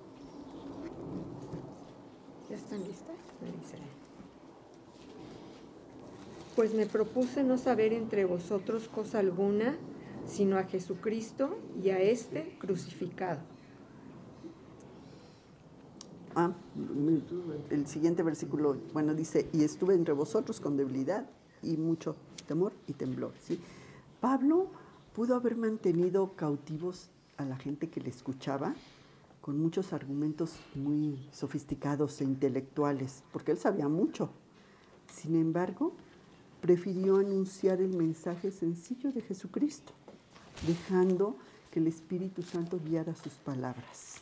¿Ya están listas? Pues me propuse no saber entre vosotros cosa alguna, sino a Jesucristo y a este crucificado. Ah, el siguiente versículo, bueno, dice, y estuve entre vosotros con debilidad y mucho temor y temblor, ¿sí? Pablo pudo haber mantenido cautivos a la gente que le escuchaba con muchos argumentos muy sofisticados e intelectuales, porque él sabía mucho. Sin embargo, prefirió anunciar el mensaje sencillo de Jesucristo, dejando que el Espíritu Santo guiara sus palabras.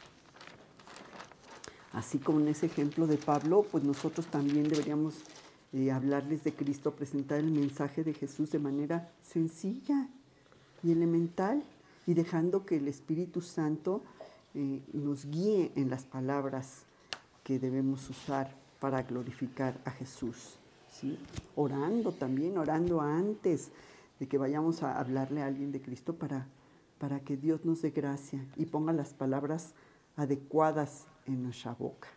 Así como en ese ejemplo de Pablo, pues nosotros también deberíamos eh, hablarles de Cristo, presentar el mensaje de Jesús de manera sencilla y elemental, y dejando que el Espíritu Santo eh, nos guíe en las palabras que debemos usar para glorificar a Jesús, ¿sí? Orando también, orando antes de que vayamos a hablarle a alguien de Cristo para, para que Dios nos dé gracia y ponga las palabras adecuadas en nuestra boca.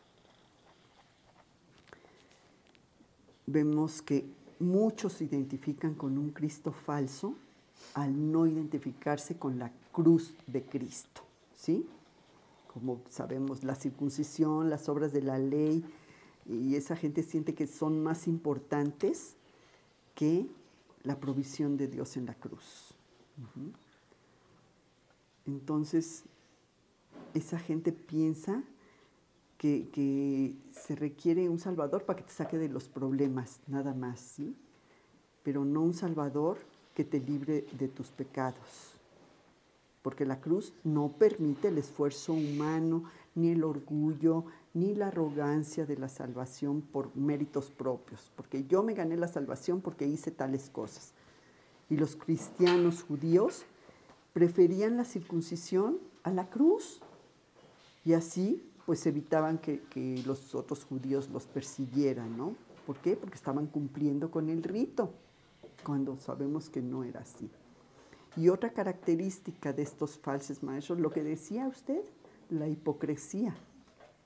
Vemos que muchos se identifican con un Cristo falso al no identificarse con la cruz de Cristo, ¿sí? Como sabemos, la circuncisión, las obras de la ley, y esa gente siente que son más importantes que la provisión de Dios en la cruz. Uh-huh. Entonces, esa gente piensa que, que se requiere un Salvador para que te saque de los problemas, nada más, ¿sí? Pero no un Salvador que te libre de tus pecados. Porque la cruz no permite el esfuerzo humano, ni el orgullo, ni la arrogancia de la salvación por méritos propios. Porque yo me gané la salvación porque hice tales cosas. Y los cristianos judíos preferían la circuncisión a la cruz. Y así, pues, evitaban que, que los otros judíos los persiguieran, ¿no? ¿Por qué? Porque estaban cumpliendo con el rito, cuando sabemos que no era así. Y otra característica de estos falsos maestros, lo que decía usted, la hipocresía.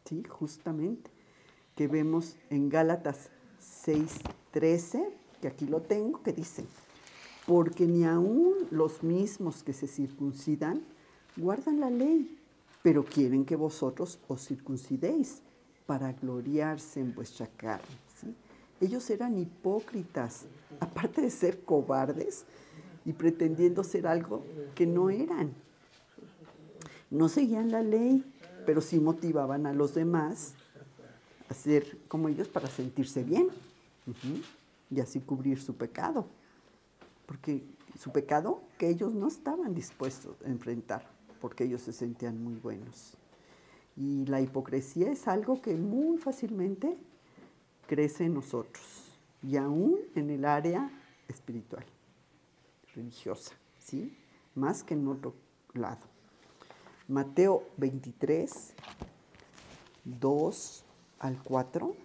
Sí, justamente, que vemos en Gálatas seis trece, que aquí lo tengo, que dice, porque ni aun los mismos que se circuncidan guardan la ley, pero quieren que vosotros os circuncidéis para gloriarse en vuestra carne. ¿Sí? Ellos eran hipócritas, aparte de ser cobardes y pretendiendo ser algo que no eran. No seguían la ley, pero sí motivaban a los demás a ser como ellos para sentirse bien, uh-huh, y así cubrir su pecado. Porque su pecado que ellos no estaban dispuestos a enfrentar, porque ellos se sentían muy buenos. Y la hipocresía es algo que muy fácilmente crece en nosotros, y aún en el área espiritual, religiosa, ¿sí? Más que en otro lado. Mateo veintitrés, dos al cuatro.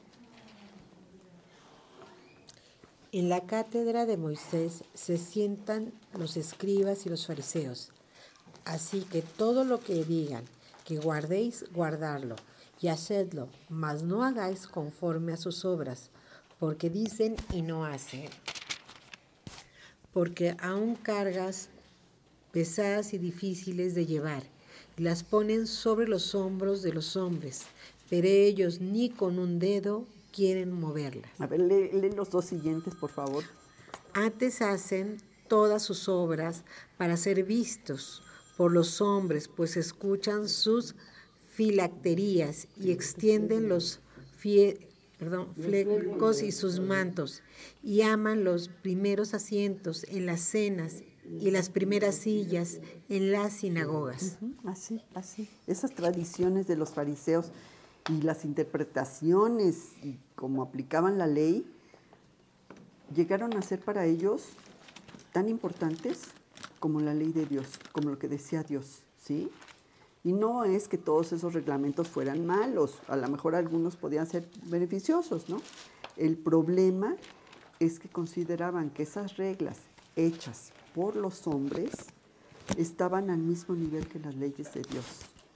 En la cátedra de Moisés se sientan los escribas y los fariseos. Así que todo lo que digan que guardéis, guardadlo, y hacedlo, mas no hagáis conforme a sus obras, porque dicen y no hacen. Porque aún cargas pesadas y difíciles de llevar, y las ponen sobre los hombros de los hombres, pero ellos ni con un dedo quieren moverlas. A ver, lee, lee los dos siguientes, por favor. Antes hacen todas sus obras para ser vistos por los hombres, pues escuchan sus filacterías y extienden los fie, perdón, flecos y sus mantos, y aman los primeros asientos en las cenas y las primeras sillas en las sinagogas. Uh-huh, así, así. Esas tradiciones de los fariseos y las interpretaciones y cómo aplicaban la ley llegaron a ser para ellos tan importantes como la ley de Dios, como lo que decía Dios, ¿sí? Y no es que todos esos reglamentos fueran malos, a lo mejor algunos podían ser beneficiosos, ¿no? El problema es que consideraban que esas reglas hechas por los hombres estaban al mismo nivel que las leyes de Dios.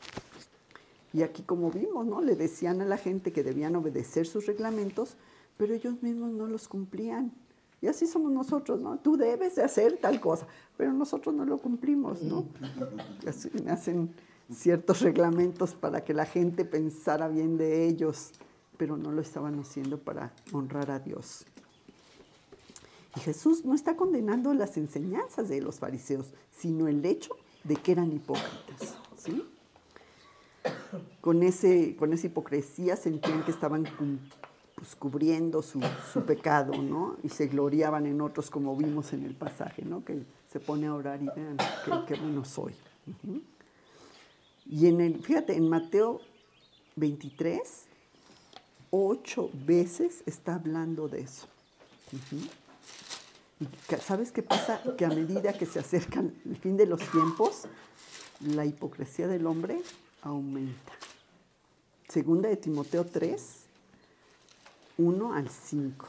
Y aquí, como vimos, ¿no? Le decían a la gente que debían obedecer sus reglamentos, pero ellos mismos no los cumplían. Y así somos nosotros, ¿no? Tú debes de hacer tal cosa, pero nosotros no lo cumplimos, ¿no? Así hacen ciertos reglamentos para que la gente pensara bien de ellos, pero no lo estaban haciendo para honrar a Dios. Y Jesús no está condenando las enseñanzas de los fariseos, sino el hecho de que eran hipócritas, ¿sí? Con, ese, con esa hipocresía sentían que estaban pues, cubriendo su, su pecado, ¿no? Y se gloriaban en otros, como vimos en el pasaje, ¿no? Que se pone a orar y vean qué, qué bueno soy. Uh-huh. Y en el, fíjate, en Mateo veintitrés, ocho veces está hablando de eso. Uh-huh. Y ¿sabes qué pasa? Que a medida que se acercan el fin de los tiempos, la hipocresía del hombre aumenta. Segunda de Timoteo tres, uno al cinco.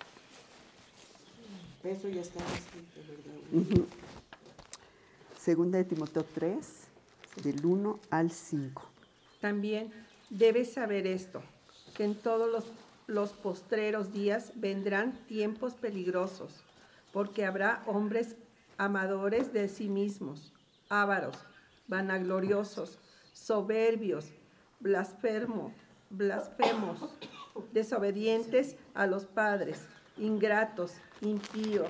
Eso ya está escrito, ¿verdad? Uh-huh. Segunda de Timoteo tres, del uno al cinco. También debes saber esto, que en todos los, los postreros días vendrán tiempos peligrosos, porque habrá hombres amadores de sí mismos, ávaros, vanagloriosos, soberbios, blasfemo, blasfemos, desobedientes a los padres, ingratos, impíos,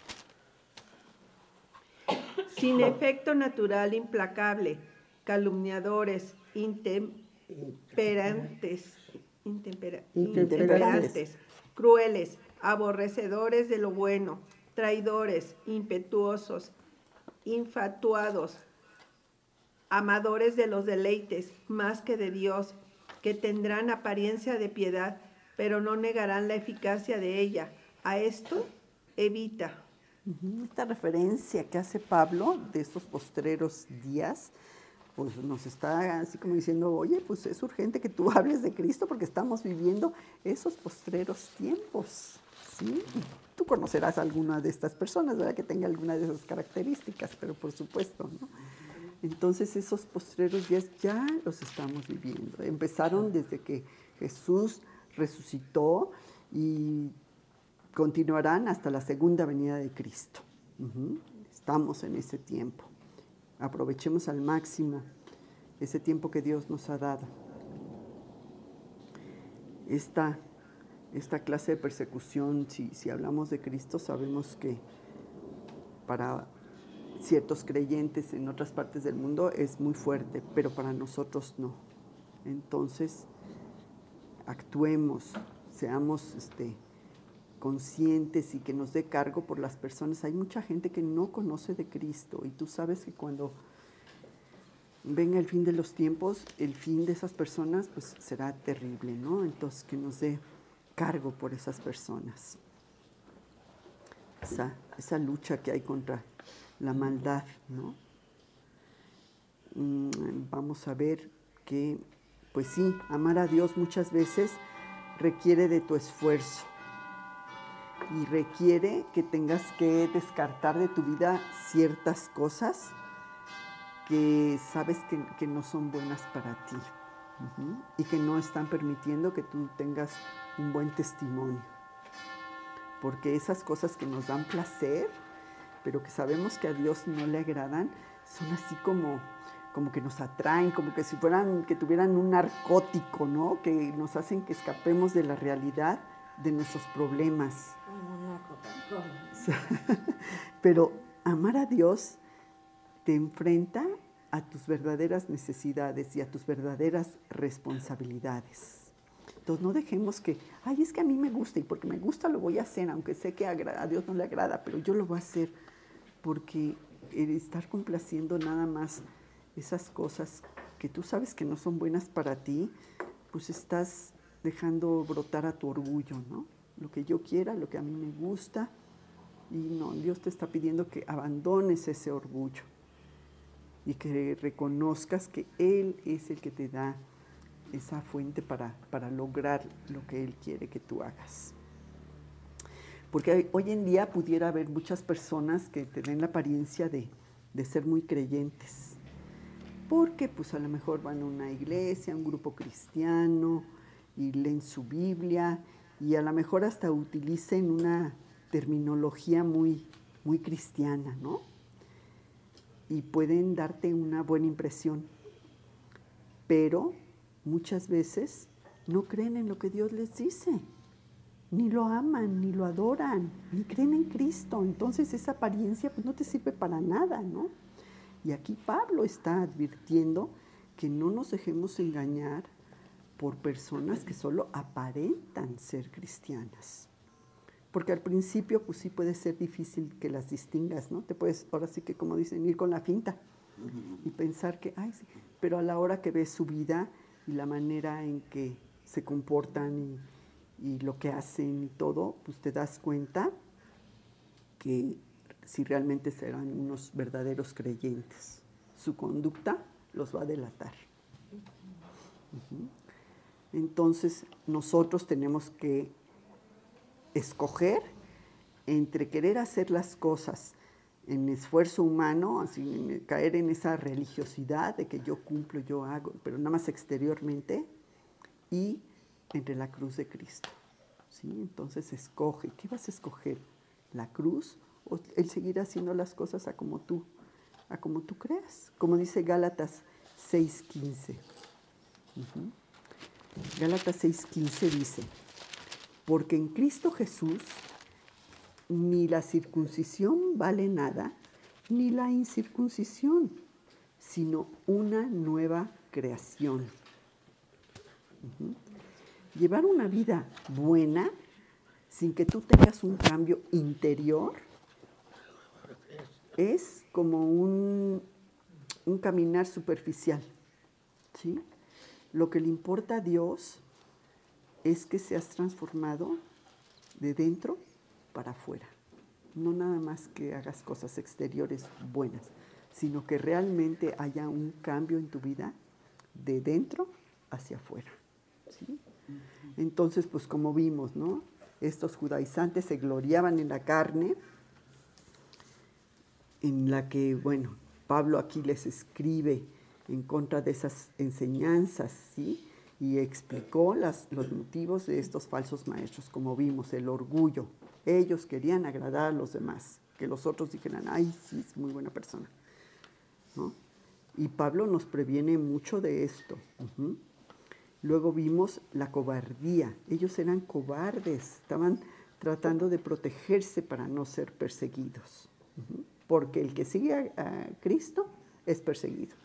sin efecto natural implacable, calumniadores, intemperantes, intempera, intemperantes, crueles, aborrecedores de lo bueno, traidores, impetuosos, infatuados, amadores de los deleites más que de Dios, que tendrán apariencia de piedad, pero no negarán la eficacia de ella. A esto evita. Esta referencia que hace Pablo de estos postreros días, pues nos está así como diciendo, oye, pues es urgente que tú hables de Cristo porque estamos viviendo esos postreros tiempos, ¿sí? Tú conocerás a alguna de estas personas, ¿verdad? Que tenga alguna de esas características, pero por supuesto, ¿no? Entonces esos postreros días ya los estamos viviendo. Empezaron desde que Jesús resucitó y continuarán hasta la segunda venida de Cristo. Uh-huh. Estamos en ese tiempo. Aprovechemos al máximo ese tiempo que Dios nos ha dado. Esta, esta clase de persecución, si, si hablamos de Cristo, sabemos que para ciertos creyentes en otras partes del mundo es muy fuerte, pero para nosotros no. Entonces, actuemos, seamos este, conscientes y que nos dé cargo por las personas. Hay mucha gente que no conoce de Cristo y tú sabes que cuando venga el fin de los tiempos, el fin de esas personas pues será terrible, ¿no? Entonces, que nos dé cargo por esas personas. Esa, esa lucha que hay contra la maldad, ¿no? Mm, vamos a ver que, pues sí, amar a Dios muchas veces requiere de tu esfuerzo y requiere que tengas que descartar de tu vida ciertas cosas que sabes que, que no son buenas para ti, uh-huh, y que no están permitiendo que tú tengas un buen testimonio. Porque esas cosas que nos dan placer, pero que sabemos que a Dios no le agradan, son así como, como que nos atraen, como que si fueran, que tuvieran un narcótico, ¿no? Que nos hacen que escapemos de la realidad de nuestros problemas. Como una Coca-Cola. Pero amar a Dios te enfrenta a tus verdaderas necesidades y a tus verdaderas responsabilidades. Entonces no dejemos que, ay, es que a mí me gusta y porque me gusta lo voy a hacer, aunque sé que a Dios no le agrada, pero yo lo voy a hacer porque el estar complaciendo nada más esas cosas que tú sabes que no son buenas para ti, pues estás dejando brotar a tu orgullo, ¿no? Lo que yo quiera, lo que a mí me gusta, y no, Dios te está pidiendo que abandones ese orgullo y que reconozcas que Él es el que te da esa fuente para, para lograr lo que Él quiere que tú hagas. Porque hoy en día pudiera haber muchas personas que te den la apariencia de, de ser muy creyentes, porque pues a lo mejor van a una iglesia, a un grupo cristiano, y leen su Biblia, y a lo mejor hasta utilicen una terminología muy, muy cristiana, ¿no? Y pueden darte una buena impresión, pero muchas veces no creen en lo que Dios les dice, ni lo aman, ni lo adoran, ni creen en Cristo. Entonces esa apariencia pues no te sirve para nada, ¿no? Y aquí Pablo está advirtiendo que no nos dejemos engañar por personas que solo aparentan ser cristianas. Porque al principio pues sí puede ser difícil que las distingas, ¿no? Te puedes, ahora sí que como dicen, ir con la finta y pensar que, ay, sí, pero a la hora que ves su vida y la manera en que se comportan y, y lo que hacen y todo, pues te das cuenta que si realmente serán unos verdaderos creyentes. Su conducta los va a delatar. Uh-huh. Entonces, nosotros tenemos que escoger entre querer hacer las cosas en esfuerzo humano, así caer en esa religiosidad de que yo cumplo, yo hago, pero nada más exteriormente, y entre la cruz de Cristo, ¿sí? Entonces escoge. ¿Qué vas a escoger? ¿La cruz o el seguir haciendo las cosas a como tú, a como tú creas? Como dice Gálatas seis quince. Uh-huh. Gálatas seis quince dice: porque en Cristo Jesús ni la circuncisión vale nada, ni la incircuncisión, sino una nueva creación. Uh-huh. Llevar una vida buena sin que tú tengas un cambio interior es como un, un caminar superficial, ¿sí? Lo que le importa a Dios es que seas transformado de dentro para afuera. No nada más que hagas cosas exteriores buenas, sino que realmente haya un cambio en tu vida de dentro hacia afuera, ¿sí? Entonces, pues como vimos, ¿no? Estos judaizantes se gloriaban en la carne, en la que, bueno, Pablo aquí les escribe en contra de esas enseñanzas, ¿sí? Y explicó las, los motivos de estos falsos maestros, como vimos, el orgullo. Ellos querían agradar a los demás, que los otros dijeran, ay, sí, es muy buena persona, ¿no? Y Pablo nos previene mucho de esto. Uh-huh. Luego vimos la cobardía. Ellos eran cobardes, estaban tratando de protegerse para no ser perseguidos. Uh-huh. Porque el que sigue a, a Cristo es perseguido.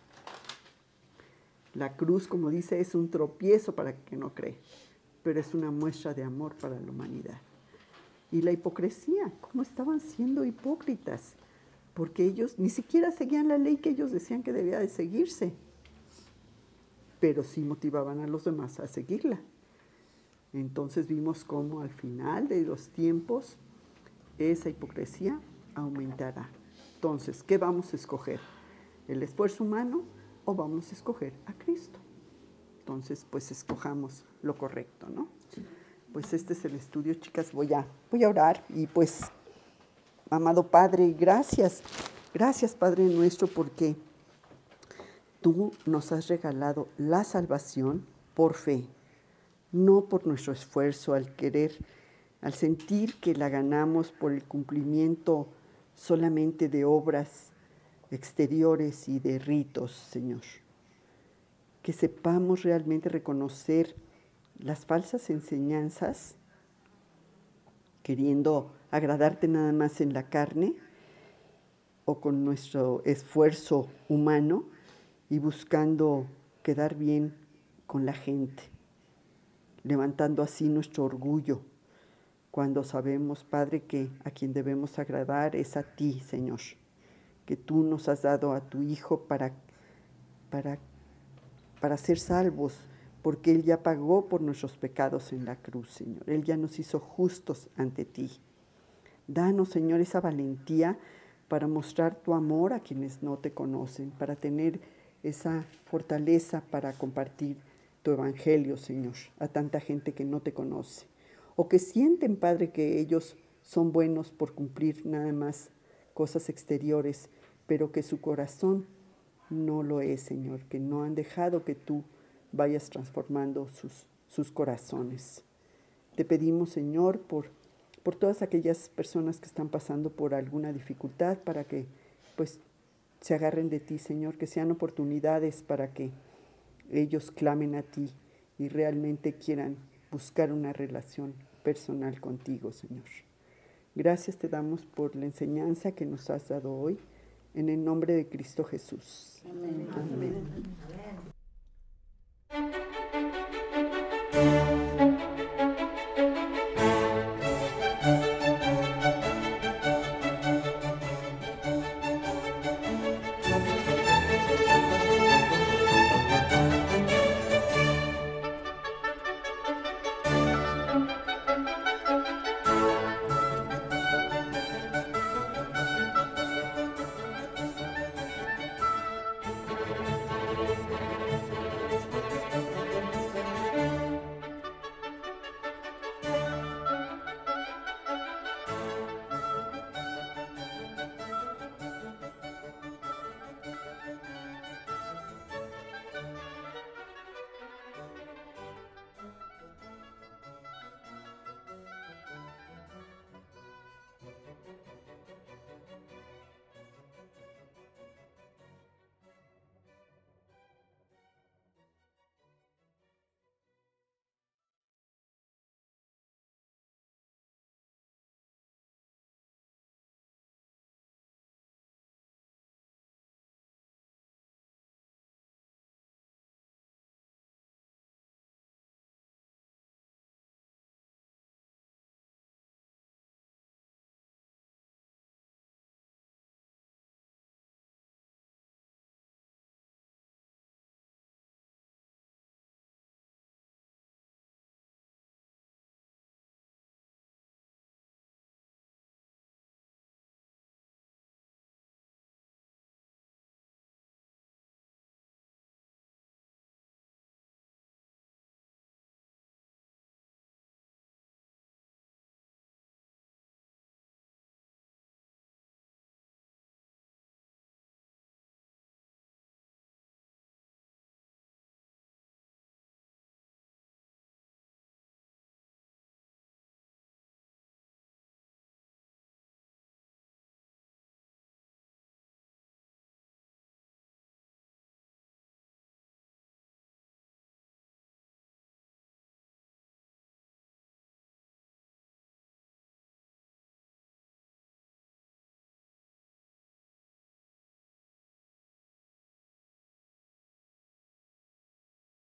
La cruz, como dice, es un tropiezo para el que no cree, pero es una muestra de amor para la humanidad. Y la hipocresía, ¿cómo estaban siendo hipócritas? Porque ellos ni siquiera seguían la ley que ellos decían que debía de seguirse, pero sí motivaban a los demás a seguirla. Entonces vimos cómo al final de los tiempos esa hipocresía aumentará. Entonces, ¿qué vamos a escoger? ¿El esfuerzo humano o vamos a escoger a Cristo? Entonces, pues escojamos lo correcto, ¿no? Pues este es el estudio, chicas. Voy a, voy a orar y pues, amado Padre, gracias. Gracias, Padre nuestro, porque tú nos has regalado la salvación por fe, no por nuestro esfuerzo al querer, al sentir que la ganamos por el cumplimiento solamente de obras exteriores y de ritos, Señor. Que sepamos realmente reconocer las falsas enseñanzas, queriendo agradarte nada más en la carne o con nuestro esfuerzo humano y buscando quedar bien con la gente, levantando así nuestro orgullo, cuando sabemos, Padre, que a quien debemos agradar es a ti, Señor, que tú nos has dado a tu Hijo para, para, para ser salvos, porque Él ya pagó por nuestros pecados en la cruz, Señor. Él ya nos hizo justos ante ti. Danos, Señor, esa valentía para mostrar tu amor a quienes no te conocen, para tener esa fortaleza para compartir tu evangelio, Señor, a tanta gente que no te conoce, o que sienten, Padre, que ellos son buenos por cumplir nada más cosas exteriores, pero que su corazón no lo es, Señor, que no han dejado que tú vayas transformando sus, sus corazones. Te pedimos, Señor, por, por todas aquellas personas que están pasando por alguna dificultad, para que pues se agarren de ti, Señor, que sean oportunidades para que ellos clamen a ti y realmente quieran buscar una relación personal contigo, Señor. Gracias te damos por la enseñanza que nos has dado hoy, en el nombre de Cristo Jesús. Amén. Amén. Amén.